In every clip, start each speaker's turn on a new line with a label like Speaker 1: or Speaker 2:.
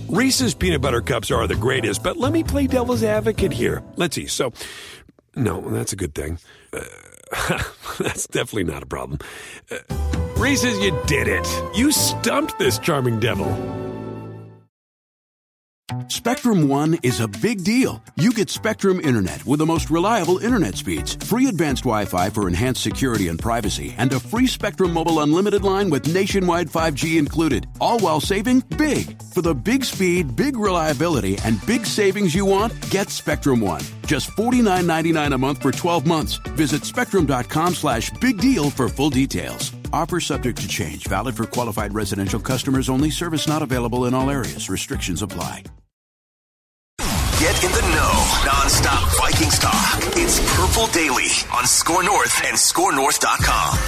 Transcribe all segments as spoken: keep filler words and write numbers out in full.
Speaker 1: Reese's Peanut Butter Cups are the greatest, but let me play devil's advocate here. Let's see. So, no, that's a good thing. Uh, that's definitely not a problem. Uh, Reese's, you did it. You stumped this charming devil.
Speaker 2: Spectrum One is a big deal. You get Spectrum Internet with the most reliable internet speeds, free advanced Wi-Fi for enhanced security and privacy, and a free Spectrum Mobile Unlimited line with nationwide five G included, all while saving big. For the big speed, big reliability, and big savings you want, get Spectrum One. Just forty-nine ninety-nine a month for twelve months. Visit spectrum.com slash big deal for full details. Offer subject to change. Valid for qualified residential customers only. Service not available in all areas. Restrictions apply.
Speaker 3: Get in the know. Non-stop Vikings talk. It's Purple Daily on Score North and score north dot com.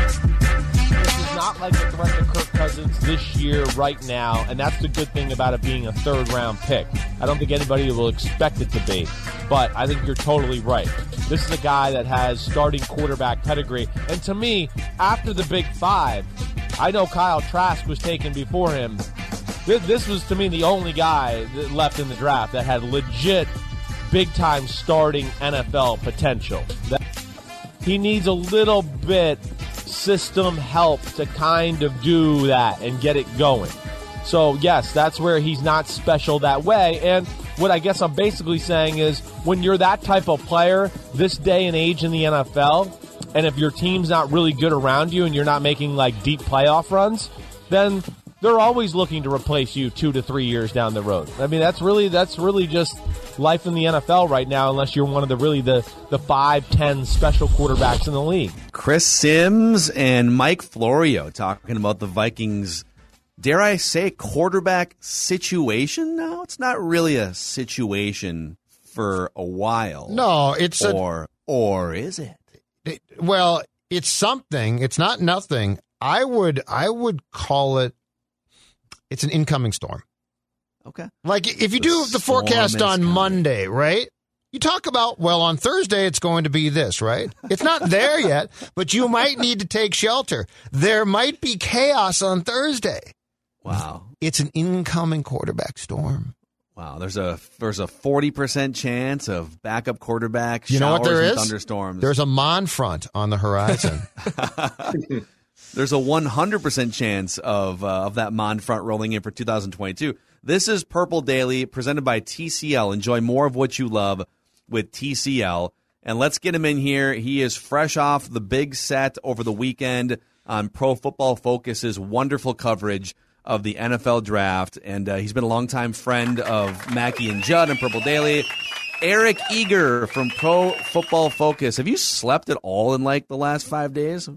Speaker 4: This is not like the threat to Kirk Cousins this year right now, and that's the good thing about it being a third-round pick. I don't think anybody will expect it to be, but I think you're totally right. This is a guy that has starting quarterback pedigree, and to me, after the Big Five, I know Kyle Trask was taken before him. This was, to me, the only guy that left in the draft that had legit big-time starting N F L potential. That he needs a little bit system help to kind of do that and get it going. So, yes, that's where he's not special that way. And what I guess I'm basically saying is when you're that type of player this day and age in the N F L, and if your team's not really good around you and you're not making, like, deep playoff runs, then they're always looking to replace you two to three years down the road. I mean, that's really that's really just life in the N F L right now, unless you're one of the really the, the five, ten special quarterbacks in the league.
Speaker 5: Chris Sims and Mike Florio talking about the Vikings, dare I say, quarterback situation now? It's not really a situation for a while.
Speaker 6: No, it's
Speaker 5: or, a... Or is it?
Speaker 6: it? Well, it's something. It's not nothing. I would I would call it It's an incoming storm.
Speaker 5: Okay.
Speaker 6: Like if you do the forecast on Monday, right? You talk about, well, on Thursday it's going to be this, right? It's not there yet, but you might need to take shelter. There might be chaos on Thursday.
Speaker 5: Wow.
Speaker 6: It's an incoming quarterback storm.
Speaker 5: Wow. There's a there's a forty percent chance of backup quarterback
Speaker 6: you know
Speaker 5: showers
Speaker 6: what there
Speaker 5: and
Speaker 6: is?
Speaker 5: thunderstorms.
Speaker 6: There's a Mon front on the horizon.
Speaker 5: There's a one hundred percent chance of uh, of that Mon front rolling in for two thousand twenty-two. This is Purple Daily, presented by T C L. Enjoy more of what you love with T C L. And let's get him in here. He is fresh off the big set over the weekend on Pro Football Focus's wonderful coverage of the N F L Draft. And uh, he's been a longtime friend of Mackie and Judd and Purple Daily. Eric Eager from Pro Football Focus. Have you slept at all in like the last five days?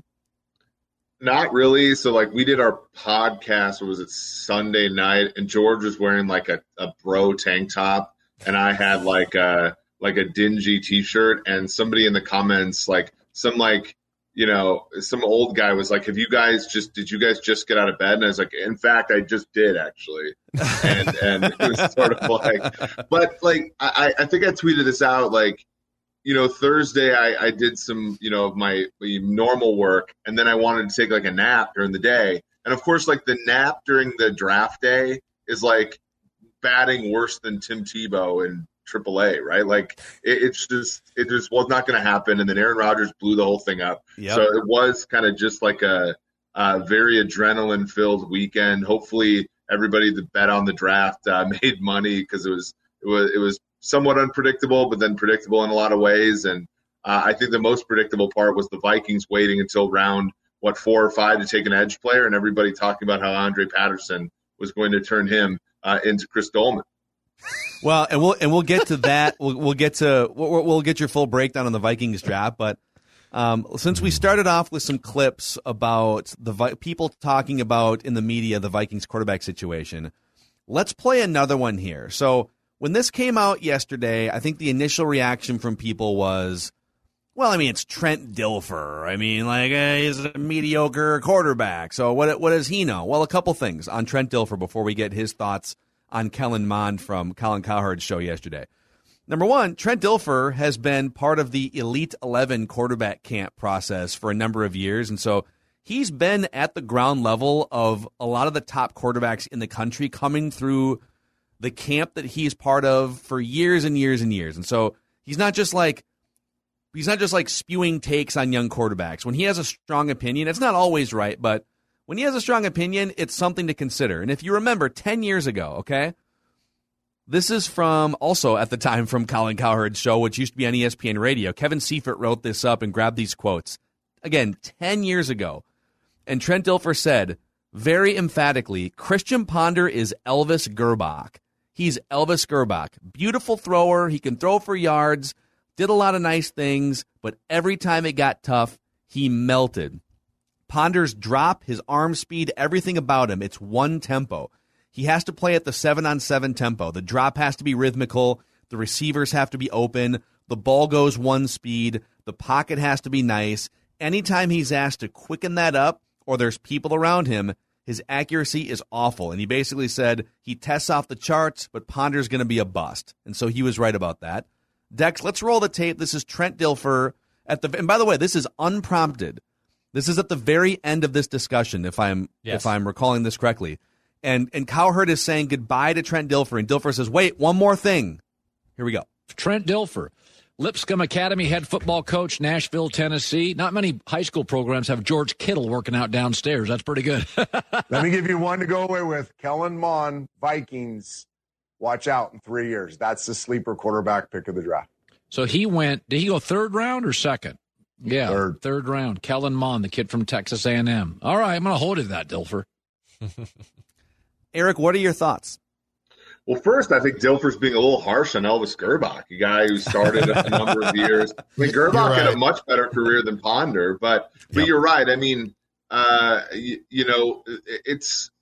Speaker 7: Not really. So, like, we did our podcast, what was it, Sunday night, and George was wearing, like, a, a bro tank top, and I had, like, a, like a dingy T-shirt, and somebody in the comments, like, some, like, you know, some old guy was like, have you guys just, did you guys just get out of bed? And I was like, in fact, I just did, actually. And and it was sort of like, but, like, I, I think I tweeted this out, like, you know, Thursday I, I did some, you know, of my normal work, and then I wanted to take like a nap during the day. And of course, like the nap during the draft day is like batting worse than Tim Tebow in triple A, right? Like it, it's just, it just was not going to happen. And then Aaron Rodgers blew the whole thing up. Yep. So it was kind of just like a, a very adrenaline filled weekend. Hopefully everybody that bet on the draft uh, made money, because it was, it was, it was, somewhat unpredictable, but then predictable in a lot of ways. And uh, I think the most predictable part was the Vikings waiting until round, what, four or five to take an edge player, and everybody talking about how Andre Patterson was going to turn him uh, into Chris Dolman.
Speaker 5: Well, and we'll and we'll get to that. We'll, we'll get to we'll, we'll get your full breakdown on the Vikings draft. But um, since we started off with some clips about the Vi- people talking about in the media the Vikings quarterback situation, let's play another one here. So, when this came out yesterday, I think the initial reaction from people was, well, I mean, it's Trent Dilfer. I mean, like, uh, he's a mediocre quarterback. So what what does he know? Well, a couple things on Trent Dilfer before we get his thoughts on Kellen Mond from Colin Cowherd's show yesterday. Number one, Trent Dilfer has been part of the Elite eleven quarterback camp process for a number of years, and so he's been at the ground level of a lot of the top quarterbacks in the country coming through the camp that he's part of for years and years and years. And so he's not just like he's not just like spewing takes on young quarterbacks. When he has a strong opinion, it's not always right, but when he has a strong opinion, it's something to consider. And if you remember ten years ago, okay, this is from also at the time from Colin Cowherd's show, which used to be on E S P N Radio. Kevin Seifert wrote this up and grabbed these quotes. Again, ten years ago. And Trent Dilfer said, very emphatically, Christian Ponder is Elvis Gerbach. He's Elvis Gerbach. Beautiful thrower. He can throw for yards. Did a lot of nice things. But every time it got tough, he melted. Ponder's drop, his arm speed, everything about him, it's one tempo. He has to play at the seven-on-seven tempo. The drop has to be rhythmical. The receivers have to be open. The ball goes one speed. The pocket has to be nice. Anytime he's asked to quicken that up or there's people around him, his accuracy is awful. And he basically said he tests off the charts, but Ponder's going to be a bust. And so he was right about that. Dex, let's roll the tape. This is Trent Dilfer. At the, and by the way, this is unprompted. This is at the very end of this discussion, if I'm yes. if I'm recalling this correctly. And and Cowherd is saying goodbye to Trent Dilfer, and Dilfer says, wait, one more thing. Here we go.
Speaker 8: Trent Dilfer, Lipscomb Academy head football coach, Nashville, Tennessee. Not many high school programs have George Kittle working out downstairs. That's pretty good.
Speaker 9: Let me give you one to go away with. Kellen Mond, Vikings. Watch out in three years. That's the sleeper quarterback pick of the draft.
Speaker 8: So he went, did he go third round or second? Yeah,
Speaker 9: third,
Speaker 8: third round. Kellen Mond, the kid from Texas A and M. All right, I'm going to hold you to that, Dilfer.
Speaker 5: Eric, what are your thoughts?
Speaker 7: Well, first, I think Dilfer's being a little harsh on Elvis Gerbach, a guy who started a number of years. I mean, Gerbach right. had a much better career than Ponder, but but yep. you're right. I mean, uh, you, you know, it's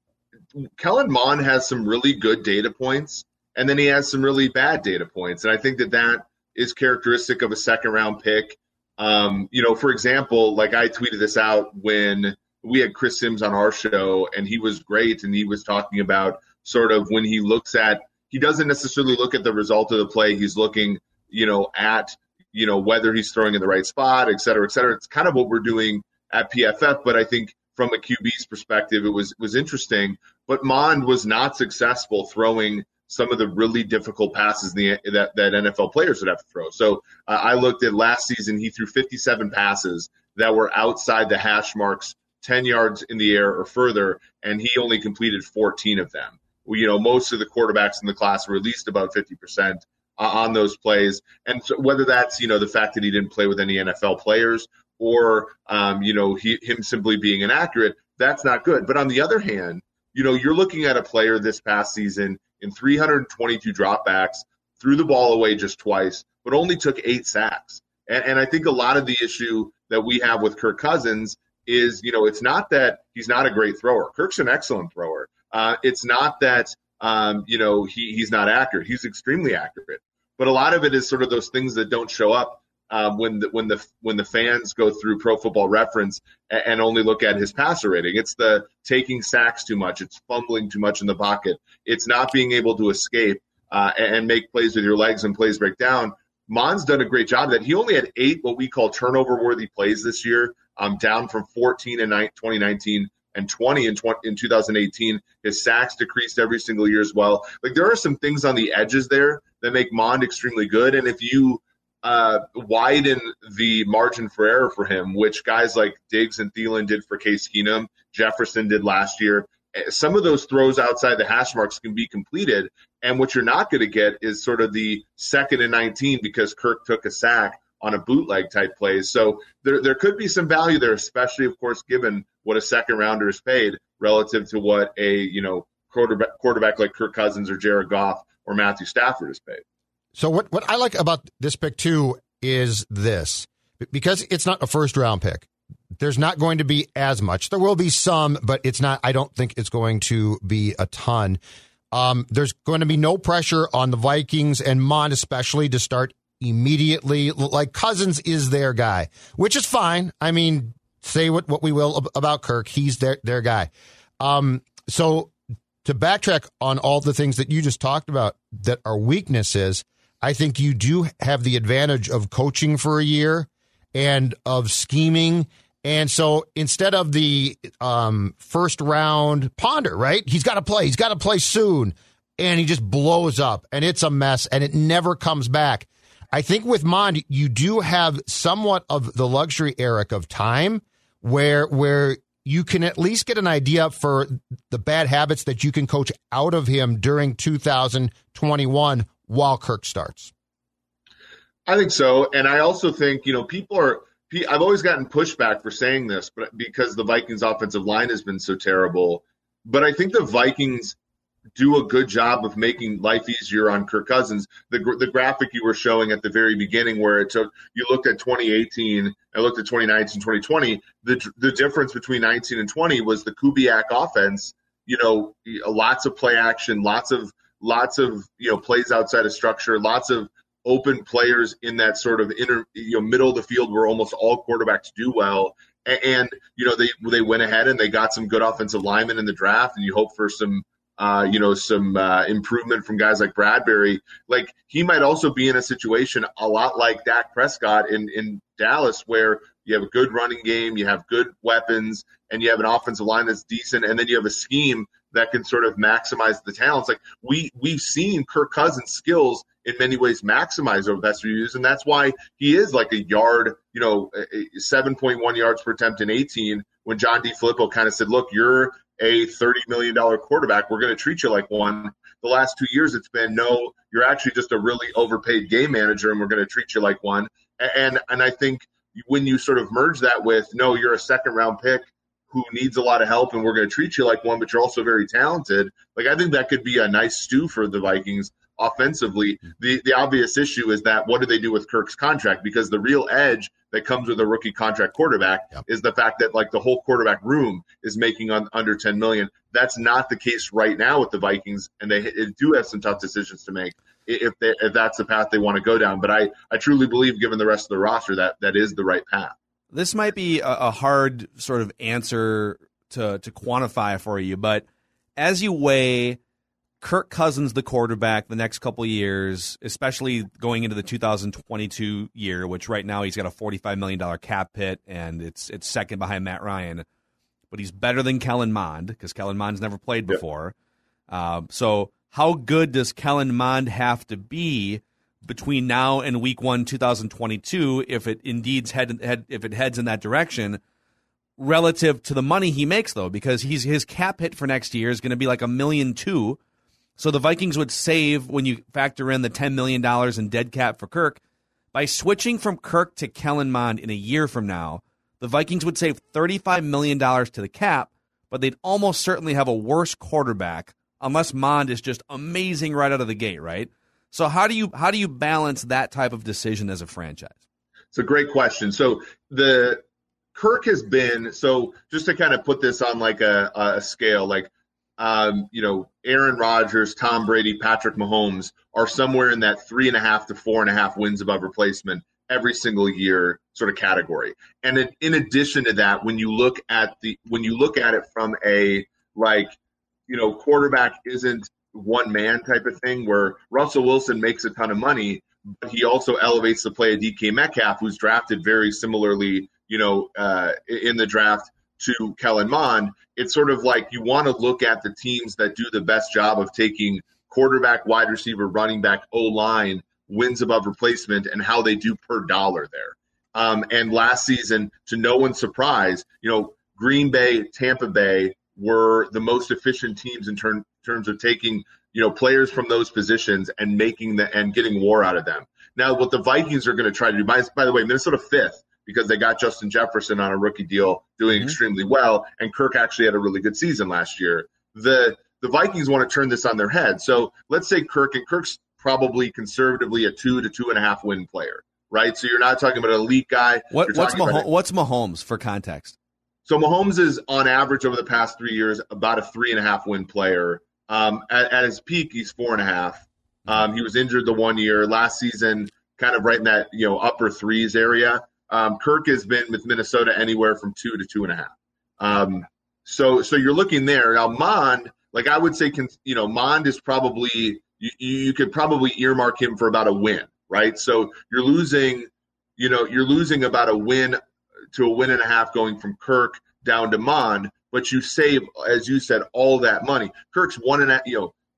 Speaker 7: Kellen Mond has some really good data points, and then he has some really bad data points, and I think that that is characteristic of a second-round pick. Um, you know, for example, like I tweeted this out when we had Chris Sims on our show, and he was great, and he was talking about sort of when he looks at, he doesn't necessarily look at the result of the play. He's looking, you know, at, you know, whether he's throwing in the right spot, et cetera, et cetera. It's kind of what we're doing at P F F, but I think from a Q B's perspective, it was was interesting. But Mond was not successful throwing some of the really difficult passes the, that, that N F L players would have to throw. So uh, I looked at last season, he threw fifty-seven passes that were outside the hash marks, ten yards in the air or further, and he only completed fourteen of them. You know, most of the quarterbacks in the class were at least about fifty percent on those plays. And so whether that's, you know, the fact that he didn't play with any N F L players or, um, you know, he, him simply being inaccurate, that's not good. But on the other hand, you know, you're looking at a player this past season in three hundred twenty-two dropbacks, threw the ball away just twice, but only took eight sacks. And, and I think a lot of the issue that we have with Kirk Cousins is, you know, it's not that he's not a great thrower. Kirk's an excellent thrower. Uh, it's not that, um, you know, he, he's not accurate. He's extremely accurate. But a lot of it is sort of those things that don't show up um, when the when the when the fans go through Pro Football Reference and, and only look at his passer rating. It's the taking sacks too much. It's fumbling too much in the pocket. It's not being able to escape uh, and, and make plays with your legs and plays break down. Mond's done a great job of that. He only had eight what we call turnover-worthy plays this year, um, down from fourteen in twenty nineteen. And twenty in, twenty in two thousand eighteen. His sacks decreased every single year as well. Like, there are some things on the edges there that make Mond extremely good. And if you uh, widen the margin for error for him, which guys like Diggs and Thielen did for Case Keenum, Jefferson did last year, some of those throws outside the hash marks can be completed. And what you're not going to get is sort of the second and nineteen because Kirk took a sack on a bootleg type plays. So there there could be some value there, especially, of course, given what a second rounder is paid relative to what a, you know, quarterback, quarterback like Kirk Cousins or Jared Goff or Matthew Stafford is paid.
Speaker 6: So what, what I like about this pick, too, is this. Because it's not a first-round pick, there's not going to be as much. There will be some, but it's not. I don't think it's going to be a ton. Um, there's going to be no pressure on the Vikings and Mond especially to start immediately. Like, Cousins is their guy, which is fine. I mean, say what, what we will about Kirk. He's their, their guy. Um, so to backtrack on all the things that you just talked about that are weaknesses, I think you do have the advantage of coaching for a year and of scheming. And so instead of the um, first round Ponder, right? He's got to play. He's got to play soon. and he just blows up, and it's a mess, and it never comes back. I think with Mond, you do have somewhat of the luxury, Eric, of time where where you can at least get an idea for the bad habits that you can coach out of him during two thousand twenty-one while Kirk starts.
Speaker 7: I think so. And I also think, you know, people are, I've always gotten pushback for saying this, but because the Vikings offensive line has been so terrible. But I think the Vikings do a good job of making life easier on Kirk Cousins. The the graphic you were showing at the very beginning where it took, you looked at twenty eighteen, I looked at twenty nineteen, twenty twenty, the the difference between nineteen and twenty was the Kubiak offense, you know, lots of play action, lots of, lots of, you know, plays outside of structure, lots of open players in that sort of inner, you know, middle of the field where almost all quarterbacks do well. And, and you know, they, they went ahead and they got some good offensive linemen in the draft, and you hope for some, Uh, you know, some uh, improvement from guys like Bradbury. Like, he might also be in a situation a lot like Dak Prescott in, in Dallas, where you have a good running game, you have good weapons, and you have an offensive line that's decent, and then you have a scheme that can sort of maximize the talents. Like, we, we've seen Kirk Cousins' skills in many ways maximize over the past few years, and that's why he is like a yard, you know, seven point one yards per attempt in eighteen, when John DeFilippo kind of said, look, you're a thirty million dollars quarterback. We're going to treat you like one. The last two years it's been, no, you're actually just a really overpaid game manager, and we're going to treat you like one. And and I think when you sort of merge that with, no, you're a second round pick who needs a lot of help, and we're going to treat you like one, but you're also very talented. Like, I think that could be a nice stew for the Vikings offensively. The the obvious issue is that what do they do with Kirk's contract? Because the real edge that comes with a rookie contract quarterback yep. is the fact that, like, the whole quarterback room is making on, under ten million dollars. That's not the case right now with the Vikings, and they, they do have some tough decisions to make if they, if that's the path they want to go down. But I, I truly believe, given the rest of the roster, that that is the right path.
Speaker 5: This might be a, a hard sort of answer to to quantify for you, but as you weigh Kirk Cousins, the quarterback, the next couple of years, especially going into the two thousand twenty-two year, which right now he's got a forty-five million dollars cap hit, and it's it's second behind Matt Ryan. But he's better than Kellen Mond, because Kellen Mond's never played before. Yep. Uh, so how good does Kellen Mond have to be between now and week one, two thousand twenty-two, if it indeed head, head, if it heads in that direction, relative to the money he makes, though? Because he's his cap hit for next year is going to be like a million two. So the Vikings would save, when you factor in the ten million dollars in dead cap for Kirk, by switching from Kirk to Kellen Mond in a year from now, the Vikings would save thirty-five million dollars to the cap, but they'd almost certainly have a worse quarterback unless Mond is just amazing right out of the gate, right? So how do you how do you balance that type of decision as a franchise?
Speaker 7: It's a great question. So the Kirk has been, so just to kind of put this on like a, a scale, like, Um, you know, Aaron Rodgers, Tom Brady, Patrick Mahomes are somewhere in that three and a half to four and a half wins above replacement every single year sort of category. And in, in addition to that, when you look at the when you look at it from a like, you know, quarterback isn't one man type of thing, where Russell Wilson makes a ton of money, but he also elevates the play of D K Metcalf, who's drafted very similarly, you know, uh, in the draft to Kellen Mond. It's sort of like you want to look at the teams that do the best job of taking quarterback, wide receiver, running back, O-line, wins above replacement, and how they do per dollar there. Um, and last season, to no one's surprise, you know, Green Bay, Tampa Bay were the most efficient teams in term, terms of taking, you know, players from those positions and making the and getting war out of them. Now, what the Vikings are going to try to do, by, by the way, Minnesota fifth, because they got Justin Jefferson on a rookie deal doing mm-hmm. extremely well, and Kirk actually had a really good season last year. The the Vikings want to turn this on their head. So let's say Kirk, and Kirk's probably conservatively a two to two and a half win player, right? So you're not talking about an elite guy.
Speaker 5: What, what's, Mah- what's Mahomes, for context?
Speaker 7: So Mahomes is, on average over the past three years, about a three and a half win player. Um, at, at his peak, he's four and a half. Um, he was injured the one year. Last season, kind of right in that, you know, upper threes area. Um, Kirk has been with Minnesota anywhere from two to two and a half. Um, so, so you're looking there. Now, Mond, like I would say, can, you know, Mond is probably, you, you could probably earmark him for about a win, right? So you're losing, you know, you're losing about a win to a win and a half going from Kirk down to Mond, but you save, as you said, all that money. Kirk's one and a, you know,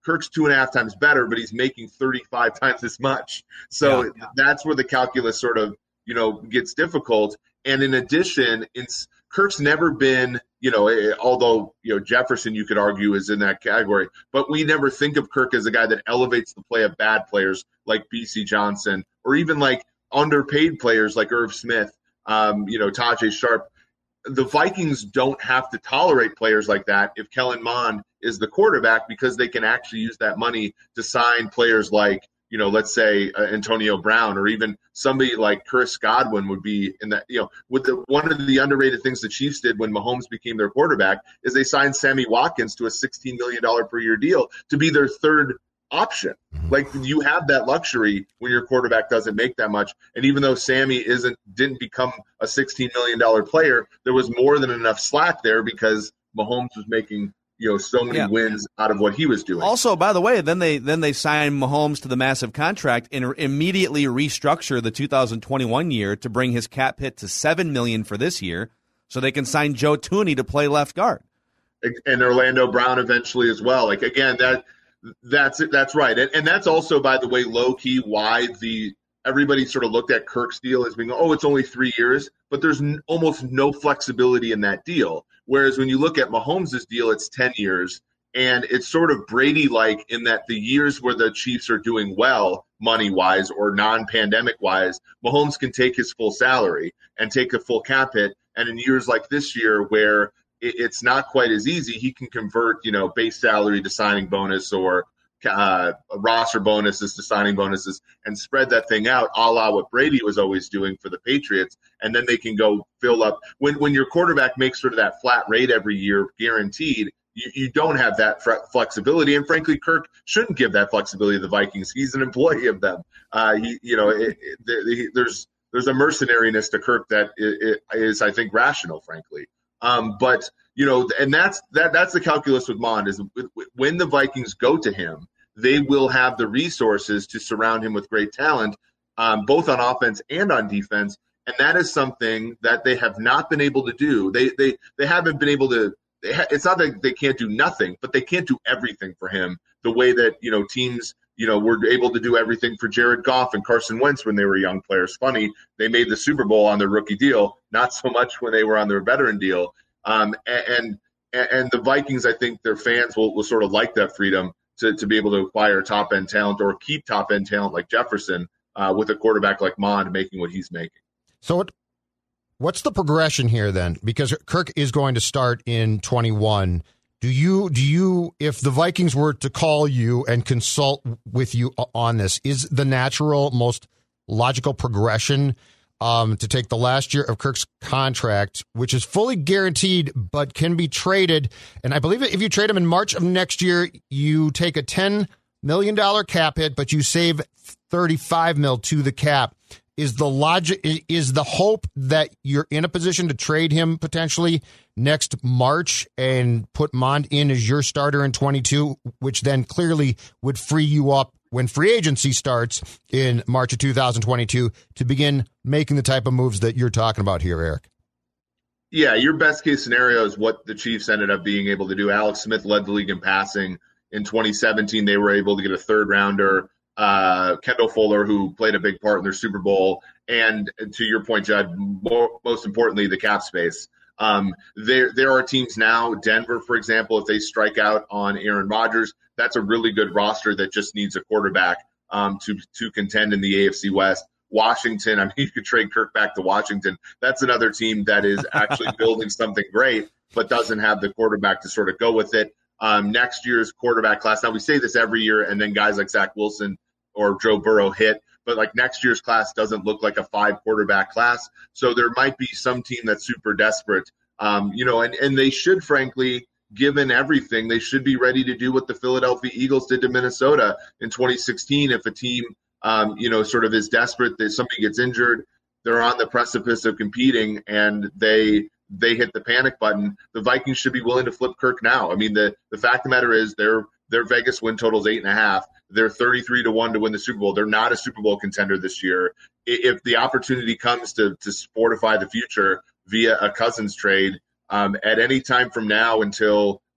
Speaker 7: Kirk's two and a half times better, but he's making thirty-five times as much. So yeah, yeah. that's where the calculus sort of, you know, gets difficult. And in addition, it's Kirk's never been, you know, although, you know, Jefferson, you could argue, is in that category, but we never think of Kirk as a guy that elevates the play of bad players like B C Johnson, or even like underpaid players like Irv Smith, um, you know, Tajay Sharp. The Vikings don't have to tolerate players like that if Kellen Mond is the quarterback, because they can actually use that money to sign players like, you know, let's say uh, Antonio Brown, or even somebody like Chris Godwin would be in that, you know, with the, one of the underrated things the Chiefs did when Mahomes became their quarterback is they signed Sammy Watkins to a sixteen million dollars per year deal to be their third option. Like, you have that luxury when your quarterback doesn't make that much. And even though Sammy isn't, didn't become a sixteen million dollars player, there was more than enough slack there because Mahomes was making, you know, so many yeah. wins out of what he was doing.
Speaker 5: Also, by the way, then they then they sign Mahomes to the massive contract and immediately restructure the two thousand twenty-one year to bring his cap hit to seven million dollars for this year, so they can sign Joe Thuney to play left guard.
Speaker 7: And Orlando Brown eventually as well. Like, again, that that's it. That's right. And, and that's also, by the way, low key why the everybody sort of looked at Kirk's deal as being, oh, it's only three years, but there's n- almost no flexibility in that deal. Whereas when you look at Mahomes' deal, it's ten years, and it's sort of Brady-like in that the years where the Chiefs are doing well money-wise or non-pandemic-wise, Mahomes can take his full salary and take a full cap hit. And in years like this year where it, it's not quite as easy, he can convert, you know, base salary to signing bonus, or uh, roster bonuses to signing bonuses, and spread that thing out, a la what Brady was always doing for the Patriots. And then they can go fill up. When when your quarterback makes sort of that flat rate every year guaranteed, you, you don't have that flexibility. And frankly, Kirk shouldn't give that flexibility to the Vikings. He's an employee of them. Uh, he, you know, it, it, there's there's a mercenariness to Kirk that is, I think, rational, frankly. Um, but you know, and that's that that's the calculus with Mond, is when the Vikings go to him, they will have the resources to surround him with great talent, um, both on offense and on defense. And that is something that they have not been able to do. They they they haven't been able to. They ha- it's not that they can't do nothing, but they can't do everything for him the way that, you know, teams, you know, were able to do everything for Jared Goff and Carson Wentz when they were young players. Funny, they made the Super Bowl on their rookie deal, not so much when they were on their veteran deal. Um, and, and and the Vikings, I think their fans will, will sort of like that freedom to, to be able to acquire top-end talent or keep top-end talent like Jefferson uh, with a quarterback like Mond making what he's making.
Speaker 6: So what, what's the progression here then? Because Kirk is going to start in twenty-one. Do you, do you, if the Vikings were to call you and consult with you on this, is the natural, most logical progression um, to take the last year of Kirk's contract, which is fully guaranteed but can be traded? And I believe if you trade him in March of next year, you take a ten million dollars cap hit, but you save thirty-five mil to the cap. Is the logic, is the hope that you're in a position to trade him potentially next March and put Mond in as your starter in twenty-two, which then clearly would free you up when free agency starts in March of two thousand twenty-two to begin making the type of moves that you're talking about here, Eric?
Speaker 7: Yeah, your best case scenario is what the Chiefs ended up being able to do. Alex Smith led the league in passing in twenty seventeen. They were able to get a third rounder. Uh, Kendall Fuller, who played a big part in their Super Bowl, and to your point, Judd, more, most importantly, the cap space. Um, there, there are teams now, Denver, for example, if they strike out on Aaron Rodgers, that's a really good roster that just needs a quarterback um, to to contend in the A F C West. Washington, I mean, you could trade Kirk back to Washington. That's another team that is actually building something great, but doesn't have the quarterback to sort of go with it. Um, next year's quarterback class, now we say this every year, and then guys like Zach Wilson or Joe Burrow hit, but like next year's class doesn't look like a five quarterback class. So there might be some team that's super desperate, um, you know, and, and they should, frankly, given everything, they should be ready to do what the Philadelphia Eagles did to Minnesota in twenty sixteen. If a team, um, you know, sort of is desperate, that somebody gets injured, they're on the precipice of competing, and they they hit the panic button. The Vikings should be willing to flip Kirk now. I mean, the, the fact of the matter is their their Vegas win total is eight and a half. They're thirty-three to one to win the Super Bowl. They're not a Super Bowl contender this year. If the opportunity comes to to fortify the future via a Cousins trade, um, at any time from now until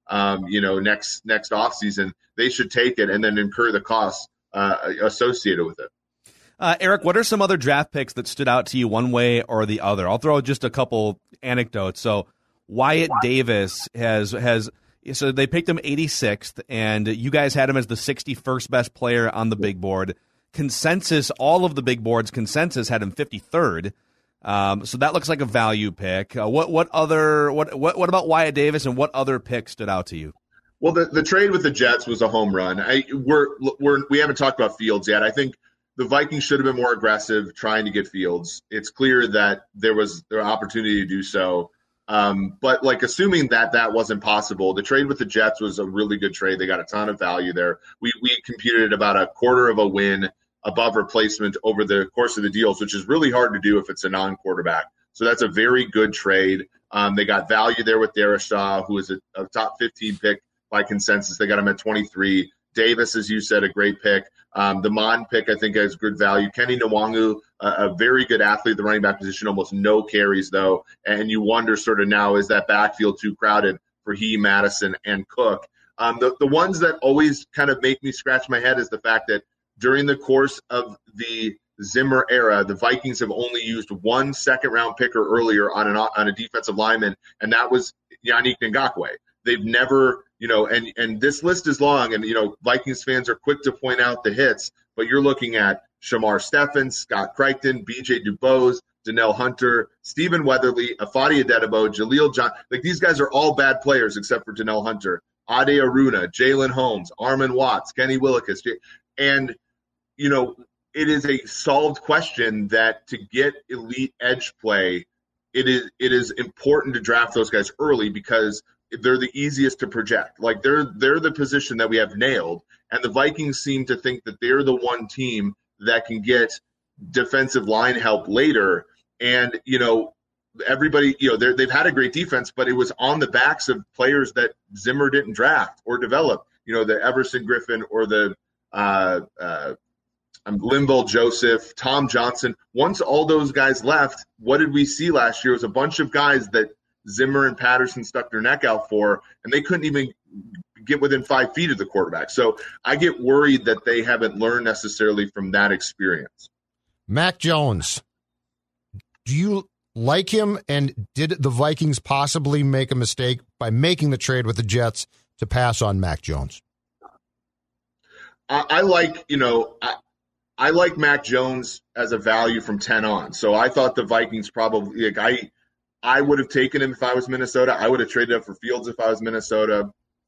Speaker 7: um, you know, next next offseason, they should take it and then incur the costs uh, associated with it.
Speaker 5: Uh, Eric, what are some other draft picks that stood out to you one way or the other? I'll throw just a couple anecdotes. So Wyatt Davis has has so they picked him eighty-sixth, and you guys had him as the sixty-first best player on the big board. Consensus, all of the big boards, consensus had him fifty-third. Um, so that looks like a value pick. Uh, what what other what what what about Wyatt Davis, and what other pick stood out to you?
Speaker 7: Well, the, the trade with the Jets was a home run. I, we're we're we haven't talked about Fields yet. I think the Vikings should have been more aggressive trying to get Fields. It's clear that there was the opportunity to do so. Um, but like assuming that that wasn't possible, the trade with the Jets was a really good trade. They got a ton of value there. We we computed about a quarter of a win above replacement over the course of the deals, which is really hard to do if it's a non-quarterback. So that's a very good trade. Um, they got value there with Darius Shaw, who is a, a top fifteen pick by consensus. They got him at twenty-three. Davis, as you said, a great pick. Um, the Mon pick, I think, has good value. Kenny Nwangu, a, a very good athlete at the running back position, almost no carries, though. And you wonder sort of now, is that backfield too crowded for he, Madison, and Cook? Um, the, the ones that always kind of make me scratch my head is the fact that during the course of the Zimmer era, the Vikings have only used one second-round pick or earlier on, an, on a defensive lineman, and that was Yannick Ngakoue. They've never, you know, and, and this list is long, and, you know, Vikings fans are quick to point out the hits, but you're looking at Shamar Steffens, Scott Crichton, B J Dubose, Danielle Hunter, Stephen Weatherly, Afadi Adedebo, Jaleel John. Like, these guys are all bad players except for Danielle Hunter. Ade Aruna, Jalen Holmes, Armon Watts, Kenny Willekes. And, you know, it is a solved question that to get elite edge play, it is it is important to draft those guys early because they're the easiest to project. Like they're they're the position that we have nailed, and the Vikings seem to think that they're the one team that can get defensive line help later. And you know, everybody, you know, they've had a great defense, but it was on the backs of players that Zimmer didn't draft or develop. You know, the Everson Griffin or the uh, uh, um, Linval Joseph, Tom Johnson. Once all those guys left, what did we see last year? It was a bunch of guys that Zimmer and Patterson stuck their neck out for, and they couldn't even get within five feet of the quarterback. So I get worried that they haven't learned necessarily from that experience.
Speaker 6: Mac Jones, do you like him, and did the Vikings possibly make a mistake by making the trade with the Jets to pass on Mac Jones?
Speaker 7: I, I like, you know, I, I like Mac Jones as a value from ten on. So I thought the Vikings probably, like I, I would have taken him if I was Minnesota. I would have traded up for Fields if I was Minnesota.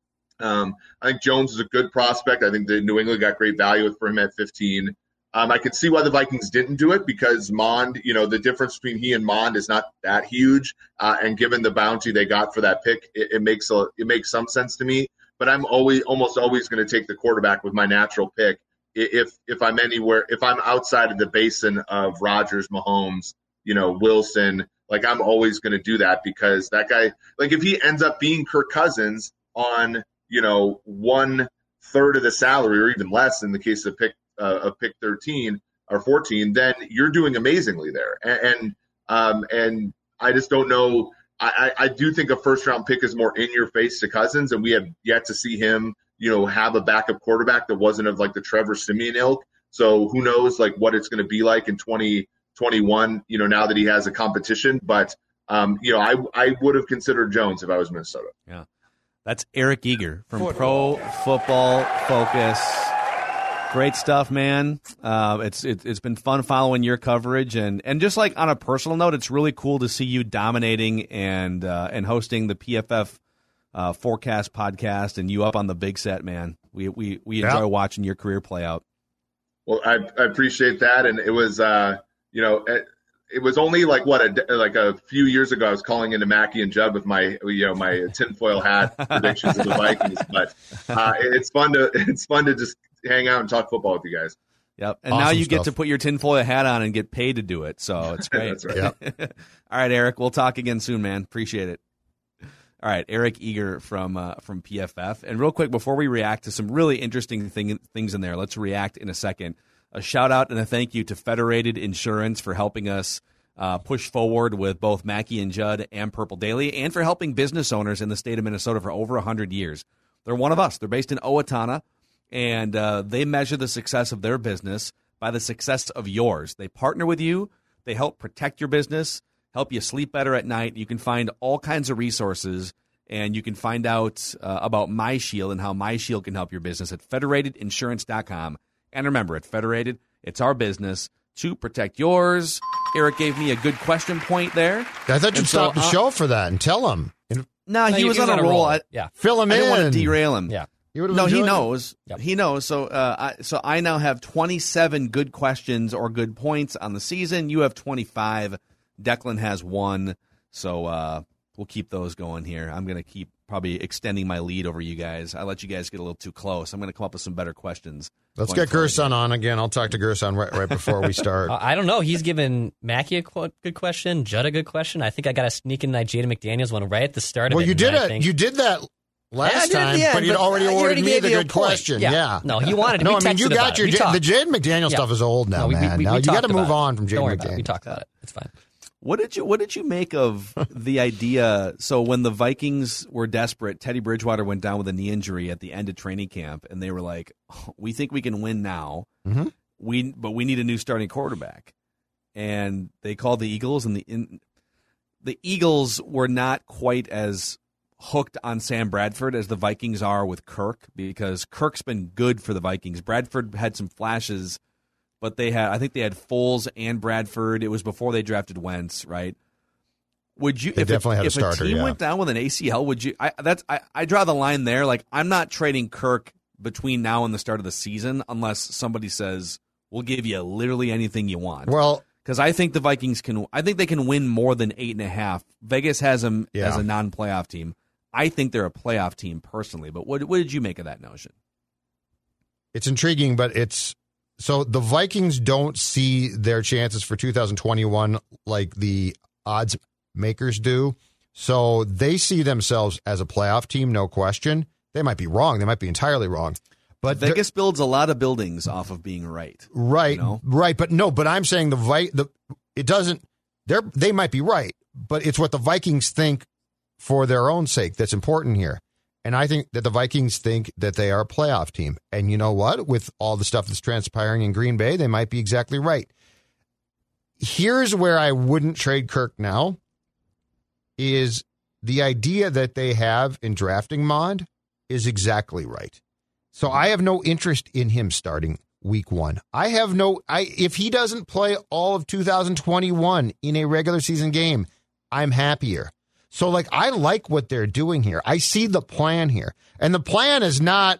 Speaker 7: Um, I think Jones is a good prospect. I think the New England got great value for him at fifteen. Um, I could see why the Vikings didn't do it because Mond, you know, the difference between he and Mond is not that huge. Uh, and given the bounty they got for that pick, it, it makes a, it makes some sense to me. But I'm always almost always going to take the quarterback with my natural pick if if I'm anywhere, if I'm outside of the basin of Rodgers, Mahomes, you know, Wilson. Like, I'm always going to do that because that guy, like, if he ends up being Kirk Cousins on, you know, one third of the salary or even less in the case of pick uh, of pick thirteen or fourteen, then you're doing amazingly there. And and, um, and I just don't know. I, I do think a first round pick is more in your face to Cousins, and we have yet to see him, you know, have a backup quarterback that wasn't of like the Trevor Siemian ilk. So who knows, like, what it's going to be like in twenty twenty-one, you know, now that he has a competition. But, um, you know, I I would have considered Jones if I was Minnesota.
Speaker 5: Yeah. That's Eric Eager from Football. Pro Football Focus. Great stuff, man. Uh, it's it, it's been fun following your coverage. And, and just like on a personal note, it's really cool to see you dominating and uh, and hosting the P F F uh, Forecast podcast and you up on the big set, man. We, we, we enjoy yeah. watching your career play out.
Speaker 7: Well, I, I appreciate that. And it was uh, – you know, it, it was only like what a like a few years ago. I was calling into Mackie and Judd with my you know my tinfoil hat predictions of the Vikings. But uh, it's fun to it's fun to just hang out and talk football with you guys.
Speaker 5: Yep, and
Speaker 6: awesome
Speaker 5: now you
Speaker 6: stuff.
Speaker 5: get to put your tinfoil hat on and get paid to do it. So it's great.
Speaker 7: That's right.
Speaker 6: Yep.
Speaker 5: All right, Eric. We'll talk again soon, man. Appreciate it. All right, Eric Eager from uh, from P F F. And real quick before we react to some really interesting thing, things in there, let's react in a second. A shout out and a thank you to Federated Insurance for helping us uh, push forward with both Mackey and Judd and Purple Daily, and for helping business owners in the state of Minnesota for over one hundred years. They're one of us. They're based in Owatonna, and uh, they measure the success of their business by the success of yours. They partner with you. They help protect your business, help you sleep better at night. You can find all kinds of resources, and you can find out uh, about MyShield and how MyShield can help your business at federated insurance dot com. And remember, at Federated, it's our business to protect yours. Eric gave me a good question point there.
Speaker 6: I thought you'd
Speaker 5: And
Speaker 6: stop
Speaker 5: so,
Speaker 6: the
Speaker 5: uh,
Speaker 6: show for that and tell him. And
Speaker 5: No, he
Speaker 10: No,
Speaker 5: was on a roll. I,
Speaker 10: Yeah.
Speaker 6: fill him
Speaker 5: I
Speaker 6: in.
Speaker 5: didn't want to derail him.
Speaker 10: Yeah.
Speaker 6: You would've
Speaker 5: No, he
Speaker 6: enjoyed it.
Speaker 5: knows.
Speaker 10: Yep.
Speaker 5: He knows. So, uh, I, so I now have twenty-seven good questions or good points on the season. You have twenty-five. Declan has one. So uh, we'll keep those going here. I'm going to keep probably extending my lead over you guys. I let you guys get a little too close. I'm going to come up with some better questions.
Speaker 6: Let's
Speaker 5: going
Speaker 6: get
Speaker 5: forward.
Speaker 6: Gerson on again. I'll talk to Gerson right, right before we start.
Speaker 10: Uh, I don't know. He's given Mackey a qu- good question, Judd a good question. I think I got to sneak in that Jada McDaniels one right at the start of
Speaker 6: well,
Speaker 10: it.
Speaker 6: you
Speaker 10: and
Speaker 6: did
Speaker 10: I
Speaker 6: it.
Speaker 10: think-
Speaker 6: You did that
Speaker 10: Yeah, I
Speaker 6: last
Speaker 10: did it at
Speaker 6: time,
Speaker 10: the end,
Speaker 6: but you'd
Speaker 10: but
Speaker 6: already
Speaker 10: I
Speaker 6: ordered
Speaker 10: already
Speaker 6: me
Speaker 10: gave
Speaker 6: the
Speaker 10: you a
Speaker 6: good
Speaker 10: point.
Speaker 6: question.
Speaker 10: Yeah.
Speaker 6: Yeah.
Speaker 10: No, he wanted it.
Speaker 6: No,
Speaker 10: We
Speaker 6: I mean, you
Speaker 10: texted
Speaker 6: got
Speaker 10: about
Speaker 6: your
Speaker 10: it. We
Speaker 6: J-
Speaker 10: talked.
Speaker 6: the Jade McDaniel
Speaker 10: Yeah.
Speaker 6: stuff is old now,
Speaker 10: No, we,
Speaker 6: man.
Speaker 10: we, we,
Speaker 6: now
Speaker 10: we
Speaker 6: you got
Speaker 10: talked
Speaker 6: to move
Speaker 10: about it.
Speaker 6: on from Jade
Speaker 10: Don't worry about it.
Speaker 6: McDaniel.
Speaker 10: We talked about it. It's fine.
Speaker 5: What did you What did you make of the idea? So when the Vikings were desperate, Teddy Bridgewater went down with a knee injury at the end of training camp, and they were like, oh, "We think we can win now.
Speaker 6: Mhm.
Speaker 5: We but we need a new starting quarterback." And they called the Eagles, and the in, the Eagles were not quite as hooked on Sam Bradford as the Vikings are with Kirk, because Kirk's been good for the Vikings. Bradford had some flashes. But they had, I think they had Foles and Bradford. It was before they drafted Wentz, right? Would you?
Speaker 6: They
Speaker 5: if
Speaker 6: definitely
Speaker 5: a,
Speaker 6: had a
Speaker 5: if
Speaker 6: starter,
Speaker 5: a team
Speaker 6: yeah.
Speaker 5: went down with an A C L, would you? I, that's I, I draw the line there. Like, I'm not trading Kirk between now and the start of the season unless somebody says we'll give you literally anything you want.
Speaker 6: Well,
Speaker 5: because I think the Vikings can. I think they can win more than eight and a half. Vegas has them
Speaker 6: Yeah.
Speaker 5: as a non-playoff team. I think they're a playoff team personally. But what what did you make of that notion?
Speaker 6: it's intriguing, but it's so the Vikings don't see their chances for two thousand twenty-one like the odds makers do. So they see themselves as a playoff team, no question. They might be wrong. They might be entirely wrong. But they're-
Speaker 5: Vegas builds a lot of buildings off of being right.
Speaker 6: Right,
Speaker 5: you know?
Speaker 6: right, but no, but I'm saying the Vi- the it doesn't. They're they might be right, but it's what the Vikings think for their own sake that's important here. And I think that the Vikings think that they are a playoff team. And you know what? With all the stuff that's transpiring in Green Bay, they might be exactly right. Here's where I wouldn't trade Kirk now is the idea that they have in drafting Mond is exactly right. So I have no interest in him starting week one. I have no I if he doesn't play all of two thousand twenty-one in a regular season game, I'm happier. So like I like what they're doing here. I see the plan here. And the plan is not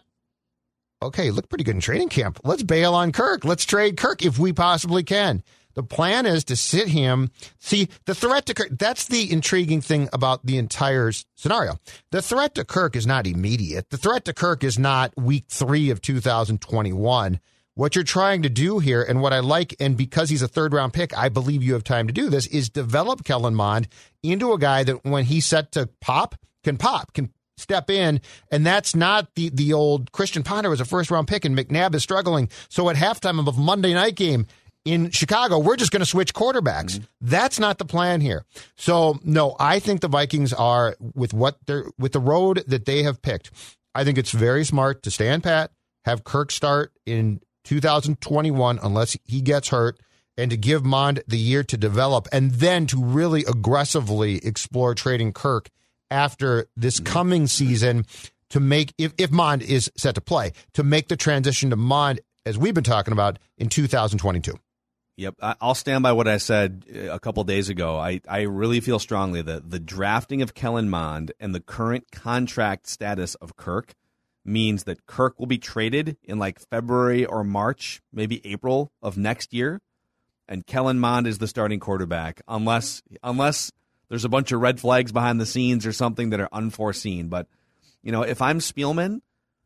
Speaker 6: okay, look pretty good in training camp. Let's bail on Kirk. Let's trade Kirk if we possibly can. The plan is to sit him. See, the threat to Kirk, that's the intriguing thing about the entire scenario. The threat to Kirk is not immediate. The threat to Kirk is not week three of two thousand twenty-one. What you're trying to do here, and what I like, and because he's a third-round pick, I believe you have time to do this, is develop Kellen Mond into a guy that when he's set to pop, can pop, can step in, and that's not the the old Christian Ponder was a first-round pick, and McNabb is struggling. So at halftime of a Monday night game in Chicago, we're just going to switch quarterbacks. Mm-hmm. That's not the plan here. So, no, I think the Vikings are, with what they're with the road that they have picked, I think it's very smart to stand pat, have Kirk start in two thousand twenty-one unless he gets hurt, and to give Mond the year to develop, and then to really aggressively explore trading Kirk after this coming season to make, if, if Mond is set to play, to make the transition to Mond, as we've been talking about, in two thousand twenty-two.
Speaker 5: Yep, I'll stand by what I said a couple days ago. I, I really feel strongly that the drafting of Kellen Mond and the current contract status of Kirk means that Kirk will be traded in like February or March, maybe April of next year, and Kellen Mond is the starting quarterback, unless unless there's a bunch of red flags behind the scenes or something that are unforeseen. But, you know, if I'm Spielman,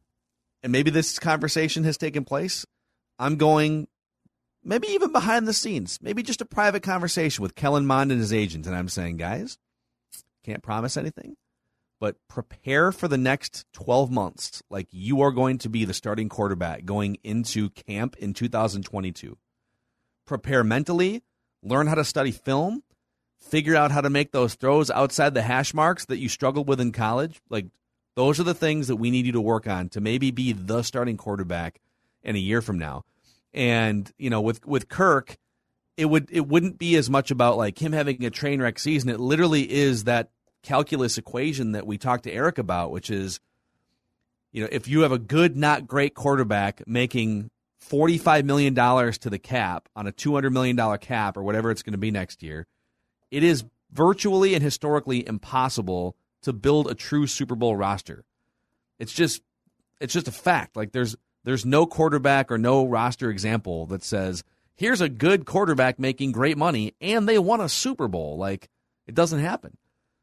Speaker 5: and maybe this conversation has taken place, I'm going maybe even behind the scenes, maybe just a private conversation with Kellen Mond and his agent, and I'm saying, guys, can't promise anything, but prepare for the next twelve months like you are going to be the starting quarterback going into camp in two thousand twenty-two. Prepare mentally, learn how to study film, figure out how to make those throws outside the hash marks that you struggled with in college. Like, those are the things that we need you to work on to maybe be the starting quarterback in a year from now. And, you know, with, with Kirk, it would it wouldn't be as much about like him having a train wreck season. It literally is that calculus equation that we talked to Eric about, which is, you know, if you have a good, not great quarterback making forty-five million dollars to the cap on a two hundred million dollars cap or whatever it's going to be next year, it is virtually and historically impossible to build a true Super Bowl roster. It's just it's just a fact. Like there's there's no quarterback or no roster example that says, here's a good quarterback making great money and they won a Super Bowl. Like, it doesn't happen.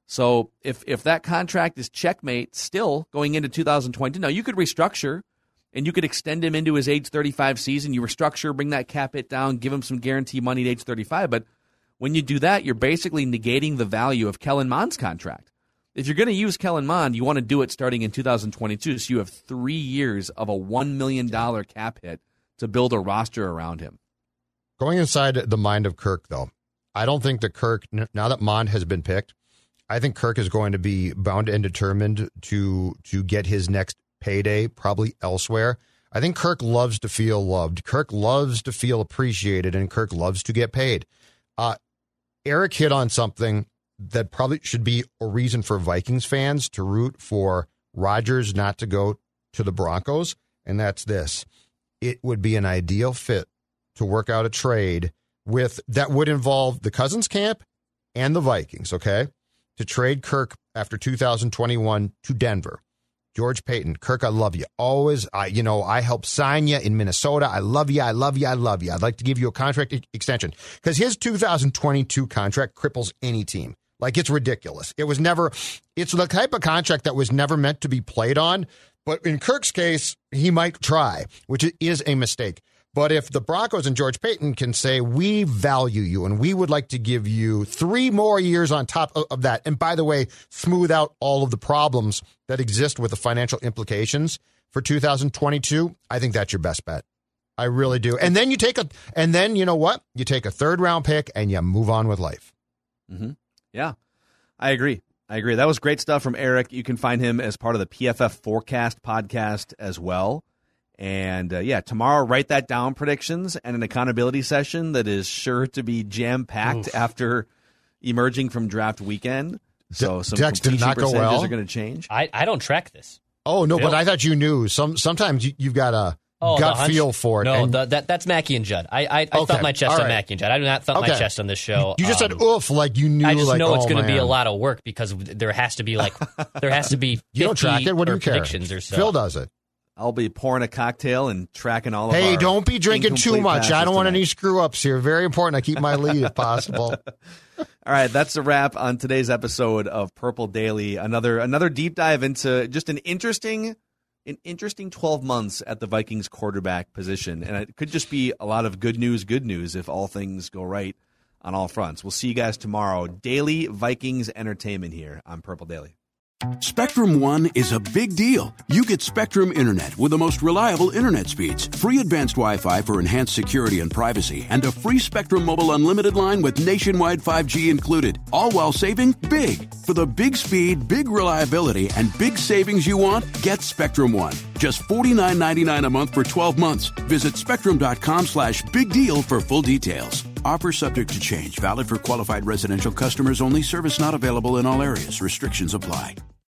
Speaker 5: So if if that contract is checkmate still going into two thousand twenty, now you could restructure and you could extend him into his age thirty-five season. You restructure, bring that cap hit down, give him some guaranteed money at age thirty-five. But when you do that, you're basically negating the value of Kellen Mond's contract. If you're going to use Kellen Mond, you want to do it starting in two thousand twenty-two, so you have three years of a one million dollars cap hit to build a roster around him.
Speaker 6: Going inside the mind of Kirk, though, I don't think that Kirk, now that Mond has been picked, I think Kirk is going to be bound and determined to to get his next payday probably elsewhere. I think Kirk loves to feel loved. Kirk loves to feel appreciated, and Kirk loves to get paid. Uh, Eric hit on something that probably should be a reason for Vikings fans to root for Rodgers not to go to the Broncos, and that's this. It would be an ideal fit to work out a trade with that would involve the Cousins camp and the Vikings, okay? To trade Kirk after two thousand twenty-one to Denver. George Payton, Kirk, I love you. Always, I, you know, I helped sign you in Minnesota. I love you. I love you. I love you. I'd like to give you a contract e- extension because his two thousand twenty-two contract cripples any team. Like, it's ridiculous. It was never, it's the type of contract that was never meant to be played on. But in Kirk's case, he might try, which is a mistake. But if the Broncos and George Payton can say, we value you and we would like to give you three more years on top of, of that, and by the way, smooth out all of the problems that exist with the financial implications for two thousand twenty-two, I think that's your best bet. I really do. And then you take a, and then you know what? You take a third round pick and you move on with life.
Speaker 5: Mm-hmm. Yeah, I agree. I agree. That was great stuff from Eric. You can find him as part of the P F F Forecast podcast as well. And, uh, yeah, tomorrow, write that down, predictions, and an accountability session that is sure to be jam-packed Oof. after emerging from draft weekend. So some
Speaker 6: Dex did not go well.
Speaker 5: are going to change.
Speaker 10: I, I don't track this.
Speaker 6: Oh, no,
Speaker 10: Bill?
Speaker 6: but I thought you knew. Some Sometimes you, you've got a
Speaker 10: oh,
Speaker 6: gut feel for it.
Speaker 10: No,
Speaker 6: and,
Speaker 10: the, that, that's Mackie and Judd. I, I, I
Speaker 6: okay.
Speaker 10: thump my chest
Speaker 6: All
Speaker 10: on
Speaker 6: right.
Speaker 10: Mackie and Judd. I do not thump
Speaker 6: okay.
Speaker 10: my chest on this show.
Speaker 6: You just
Speaker 10: um,
Speaker 6: said oof like you knew.
Speaker 10: I just
Speaker 6: like,
Speaker 10: know it's
Speaker 6: oh,
Speaker 10: going to be a
Speaker 6: man.
Speaker 10: lot of work because there has to be like there has to be
Speaker 6: You don't track it? What do you care?
Speaker 10: predictions or so.
Speaker 6: Phil does it.
Speaker 5: I'll be pouring a cocktail and tracking all of
Speaker 6: Hey,
Speaker 5: our
Speaker 6: don't be drinking too much. I don't want
Speaker 5: tonight.
Speaker 6: any screw-ups here. Very important. I keep my lead if possible.
Speaker 5: All right, that's a wrap on today's episode of Purple Daily. Another another deep dive into just an interesting an interesting twelve months at the Vikings quarterback position. And it could just be a lot of good news, good news if all things go right on all fronts. We'll see you guys tomorrow. Daily Vikings entertainment here on Purple Daily.
Speaker 2: Spectrum One is a big deal. You get Spectrum Internet with the most reliable internet speeds, free advanced Wi-Fi for enhanced security and privacy, and a free Spectrum Mobile Unlimited line with nationwide five G included, all while saving big. For the big speed, big reliability, and big savings you want, get Spectrum One. Just forty-nine ninety-nine a month for twelve months. Visit spectrum.com slash big deal for full details. Offer subject to change. Valid for qualified residential customers only. Service not available in all areas. Restrictions apply.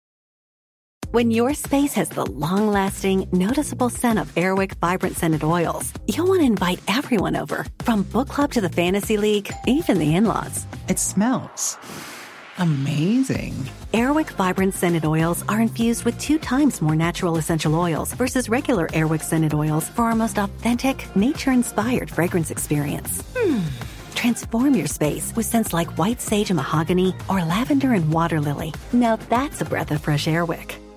Speaker 11: When your space has the long-lasting, noticeable scent of Airwick Vibrant Scented Oils, you'll want to invite everyone over, from book club to the fantasy league, even the in-laws.
Speaker 12: It smells amazing.
Speaker 11: Airwick Vibrant Scented Oils are infused with two times more natural essential oils versus regular Airwick Scented Oils for our most authentic, nature-inspired fragrance experience. Hmm. Transform your space with scents like white sage and mahogany or lavender and water lily. Now that's a breath of fresh Airwick.